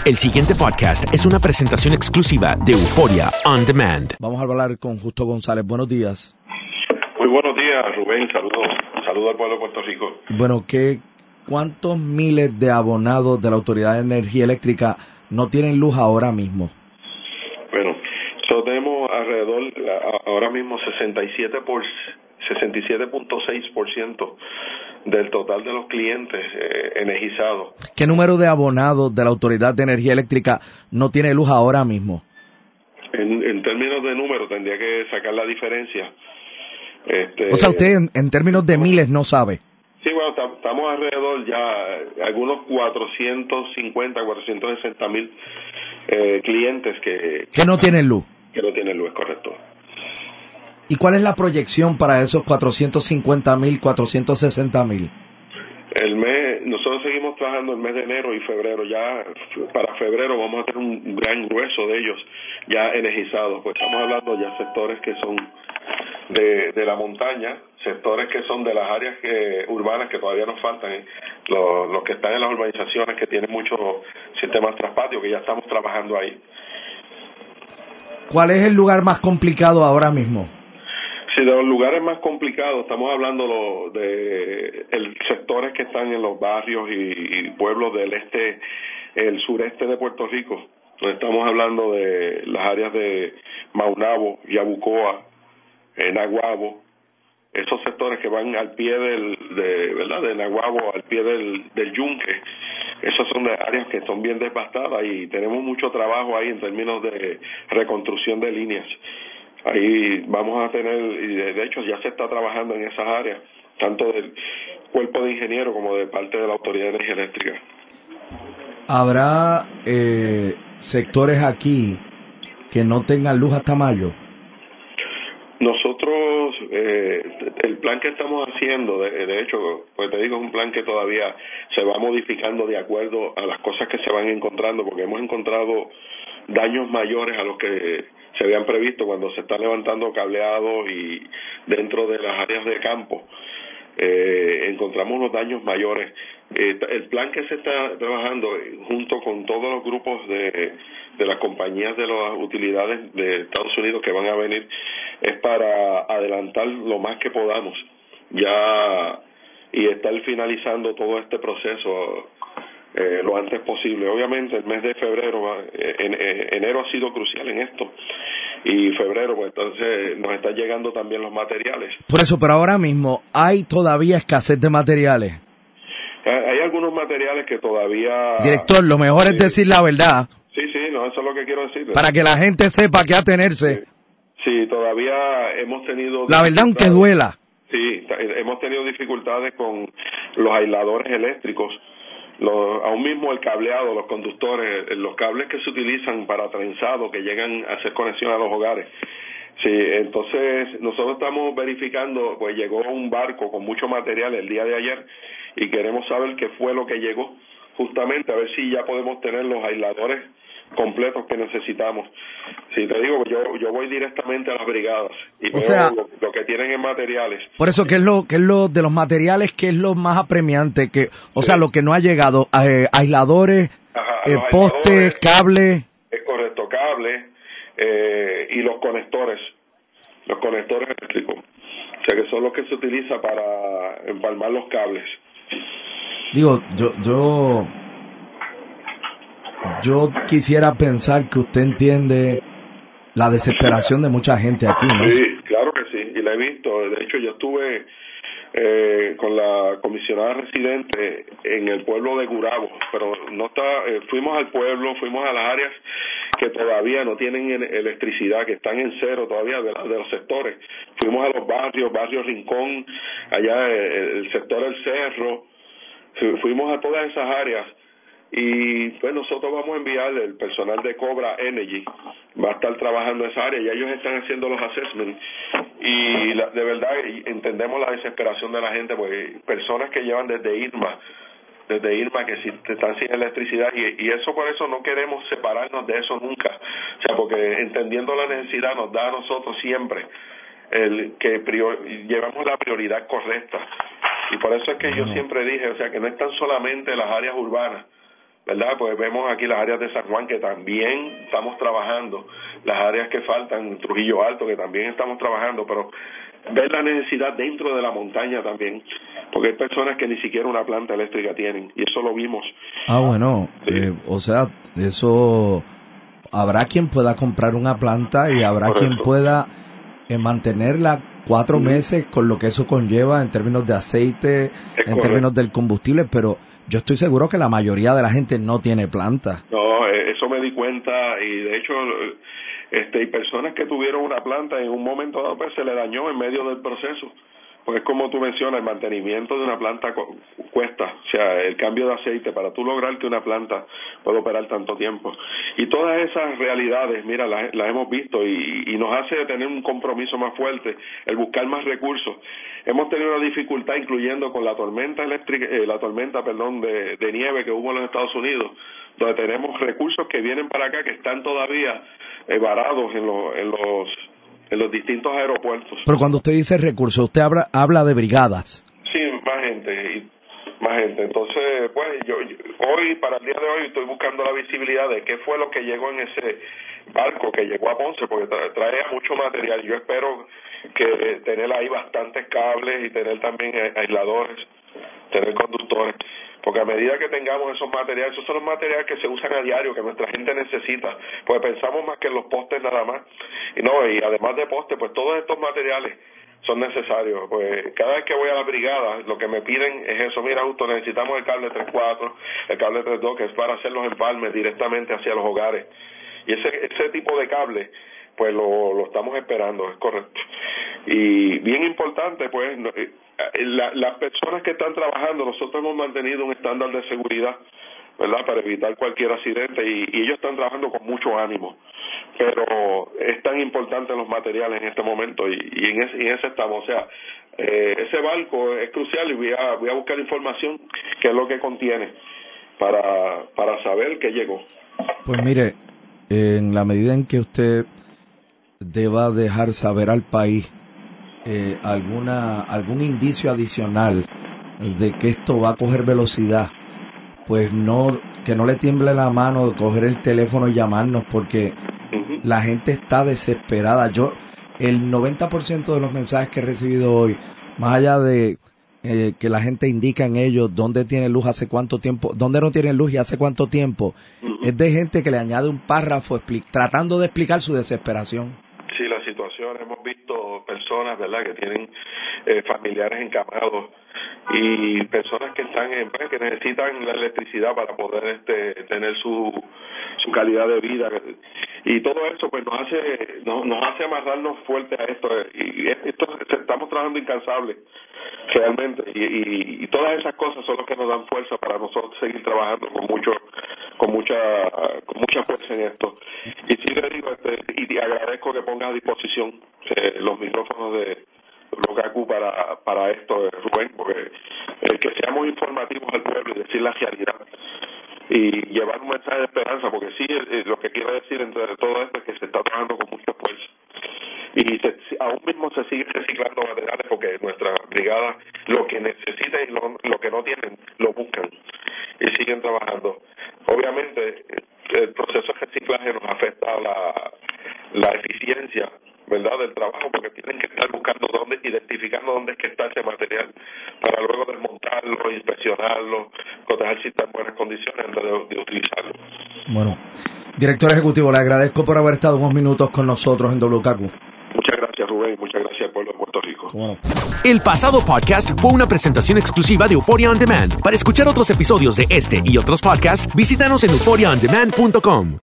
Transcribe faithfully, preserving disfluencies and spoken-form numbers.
El siguiente podcast es una presentación exclusiva de Euforia On Demand. Vamos a hablar con Justo González. Buenos días. Muy buenos días, Rubén. Saludos. Saludos al pueblo de Puerto Rico. Bueno, ¿qué, ¿cuántos miles de abonados de la Autoridad de Energía Eléctrica no tienen luz ahora mismo? Bueno, nosotros tenemos alrededor, ahora mismo, sesenta y siete por, sesenta y siete punto seis por ciento del total de los clientes eh, energizados. ¿Qué número de abonados de la Autoridad de Energía Eléctrica no tiene luz ahora mismo? En, en términos de número, tendría que sacar la diferencia. Este, o sea, usted en, en términos de miles no sabe. Sí, bueno, estamos alrededor ya, algunos cuatrocientos cincuenta, cuatrocientos sesenta mil eh, clientes que... Que no tienen luz. Que no tienen luz, es correcto. ¿Y cuál es la proyección para esos cuatrocientos cincuenta mil, cuatrocientos sesenta mil? El mes, nosotros seguimos trabajando el mes de enero y febrero. Ya para febrero vamos a tener un gran grueso de ellos ya energizados. Pues estamos hablando ya sectores que son de, de la montaña, sectores que son de las áreas que, urbanas que todavía nos faltan, ¿eh? los, los que están en las urbanizaciones que tienen muchos sistemas traspatios, que ya estamos trabajando ahí. ¿Cuál es el lugar más complicado ahora mismo? Sí, de los lugares más complicados, estamos hablando lo, de el, sectores que están en los barrios y, y pueblos del este, el sureste de Puerto Rico. Estamos hablando de las áreas de Maunabo, Yabucoa, en Naguabo, esos sectores que van al pie del, de, ¿verdad? de Naguabo, al pie del, del yunque. Esas son de áreas que son bien devastadas y tenemos mucho trabajo ahí en términos de reconstrucción de líneas. Ahí vamos a tener, y de hecho ya se está trabajando en esas áreas, tanto del cuerpo de ingenieros como de parte de la Autoridad de Energía Eléctrica. ¿Habrá eh, sectores aquí que no tengan luz hasta mayo? Nosotros, eh, el plan que estamos haciendo, de, de hecho, pues te digo, es un plan que todavía se va modificando de acuerdo a las cosas que se van encontrando, porque hemos encontrado daños mayores a los que se habían previsto cuando se está levantando cableado y dentro de las áreas de campo. Eh, encontramos unos daños mayores. Eh, el plan que se está trabajando junto con todos los grupos de, de las compañías de las utilidades de Estados Unidos que van a venir es para adelantar lo más que podamos ya y estar finalizando todo este proceso eh, lo antes posible. Obviamente el mes de febrero, en, en, enero ha sido crucial en esto y febrero, pues entonces nos están llegando también los materiales. Por eso, pero ahora mismo hay todavía escasez de materiales. Hay algunos materiales que todavía... Director, lo mejor sí. es decir la verdad. Sí, sí, no, eso es lo que quiero decir. Para que la gente sepa qué atenerse. Sí, sí, todavía hemos tenido... La verdad, aunque duela. Sí, hemos tenido dificultades con los aisladores eléctricos, los, aún mismo el cableado, los conductores, los cables que se utilizan para trenzado, que llegan a hacer conexión a los hogares. Sí, entonces nosotros estamos verificando, pues llegó un barco con mucho material el día de ayer y queremos saber qué fue lo que llegó, justamente a ver si ya podemos tener los aisladores completos que necesitamos. Si te digo, yo yo voy directamente a las brigadas y o veo sea, lo, lo que tienen en materiales. Por eso, ¿qué es lo que es lo de los materiales, qué es lo más apremiante? que O sí. sea, lo que no ha llegado, eh, aisladores, Ajá, eh, postes, cables. Es correcto, cables eh, y los conectores, los conectores eléctricos. O sea, que son los que se utiliza para empalmar los cables. Digo, yo yo yo quisiera pensar que usted entiende la desesperación de mucha gente aquí, ¿no? Sí, claro que sí, y la he visto. De hecho, yo estuve eh, con la comisionada residente en el pueblo de Gurabo, pero no está. Eh, fuimos al pueblo, fuimos a las áreas que todavía no tienen electricidad, que están en cero todavía de, de los sectores. Fuimos a los barrios, barrio Rincón, allá el, el sector del Cerro. Fuimos a todas esas áreas y pues nosotros vamos a enviar el personal de Cobra Energy, va a estar trabajando en esa área y ellos están haciendo los assessments y la, de verdad entendemos la desesperación de la gente, porque personas que llevan desde Irma desde Irma que si están sin electricidad y, y eso por eso no queremos separarnos de eso nunca, o sea, porque entendiendo la necesidad nos da a nosotros siempre el que prior, llevamos la prioridad correcta. Y por eso es que yo siempre dije, o sea, que no están solamente las áreas urbanas, ¿verdad? Pues vemos aquí las áreas de San Juan que también estamos trabajando, las áreas que faltan, Trujillo Alto que también estamos trabajando, pero ver la necesidad dentro de la montaña también, porque hay personas que ni siquiera una planta eléctrica tienen, y eso lo vimos. Ah, bueno, sí. eh, o sea, eso, habrá quien pueda comprar una planta y habrá quien pueda eh, mantenerla cuatro mm. meses con lo que eso conlleva en términos de aceite, es en correcto. Términos del combustible, pero yo estoy seguro que la mayoría de la gente no tiene planta. No, eso me di cuenta, y de hecho este hay personas que tuvieron una planta y en un momento dado pues se le dañó en medio del proceso, pues como tú mencionas, el mantenimiento de una planta cu- cuesta, o sea, el cambio de aceite para tú lograr que una planta pueda operar tanto tiempo, y todas esas realidades, mira, las, las hemos visto y, y nos hace tener un compromiso más fuerte, el buscar más recursos. Hemos tenido una dificultad incluyendo con la tormenta eléctrica, eh, la tormenta, perdón, de, de nieve que hubo en los Estados Unidos, donde tenemos recursos que vienen para acá que están todavía eh, varados en los, en los en los distintos aeropuertos. Pero cuando usted dice recursos, usted habla, habla de brigadas. Sí, más gente, y más gente. Entonces, pues, yo, yo hoy, para el día de hoy, estoy buscando la visibilidad de qué fue lo que llegó en ese barco que llegó a Ponce, porque tra- trae mucho material. Yo espero que eh, tener ahí bastantes cables y tener también aisladores, tener conductores, porque a medida que tengamos esos materiales, esos son los materiales que se usan a diario, que nuestra gente necesita, pues pensamos más que en los postes nada más, y no, y además de postes, pues todos estos materiales son necesarios. Pues cada vez que voy a la brigada, lo que me piden es eso: mira, justo necesitamos el cable tres cuatro, el cable tres dos, que es para hacer los empalmes directamente hacia los hogares, y ese ese tipo de cable pues lo, lo estamos esperando, es correcto. Y bien importante, pues, la, las personas que están trabajando, nosotros hemos mantenido un estándar de seguridad, ¿verdad?, para evitar cualquier accidente, y, y ellos están trabajando con mucho ánimo, pero es tan importante los materiales en este momento, y, y en, ese, en ese estamos, o sea, eh, ese barco es crucial, y voy a, voy a buscar información, qué es lo que contiene, para, para saber qué llegó. Pues mire, en la medida en que usted deba dejar saber al país eh, alguna algún indicio adicional de que esto va a coger velocidad, pues no, que no le tiemble la mano de coger el teléfono y llamarnos, porque uh-huh. la gente está desesperada. Yo, el noventa por ciento de los mensajes que he recibido hoy, más allá de eh, que la gente indica en ellos dónde tiene luz hace cuánto tiempo, dónde no tiene luz y hace cuánto tiempo, uh-huh. es de gente que le añade un párrafo expli- tratando de explicar su desesperación. Sí, la situación, hemos visto personas, ¿verdad?, que tienen eh, familiares encamados, y personas que están en, que necesitan la electricidad para poder este tener su su calidad de vida, y todo eso pues nos hace nos, nos hace amarrarnos fuerte a esto, y esto estamos trabajando incansable realmente, y, y, y todas esas cosas son las que nos dan fuerza para nosotros seguir trabajando con mucho con mucha con mucha fuerza en esto. Y sí le digo, este, y te agradezco que pongas a disposición eh, los micrófonos de Locacu para para esto, Rubén, porque eh, que seamos informativos al pueblo y decir la realidad y llevar un mensaje de esperanza, porque sí, eh, lo que quiero decir entre todo esto es que se está trabajando con mucha fuerza, y se, aún mismo se sigue reciclando materiales, porque nuestra brigada lo que necesita y lo, lo que no tienen lo buscan y siguen trabajando. Obviamente el proceso de reciclaje nos afecta a la, la eficiencia, ¿verdad?, del trabajo, porque tienen que estar buscando dónde, identificando dónde es que está ese material, para luego desmontarlo, inspeccionarlo, proteger si está en buenas condiciones antes de, de utilizarlo. Bueno, director ejecutivo, le agradezco por haber estado unos minutos con nosotros en W K Q. Muchas gracias, Rubén, muchas gracias al pueblo de Puerto Rico. Bueno. El pasado podcast fue una presentación exclusiva de Euphoria On Demand. Para escuchar otros episodios de este y otros podcasts, visítanos en euphoria on demand punto com.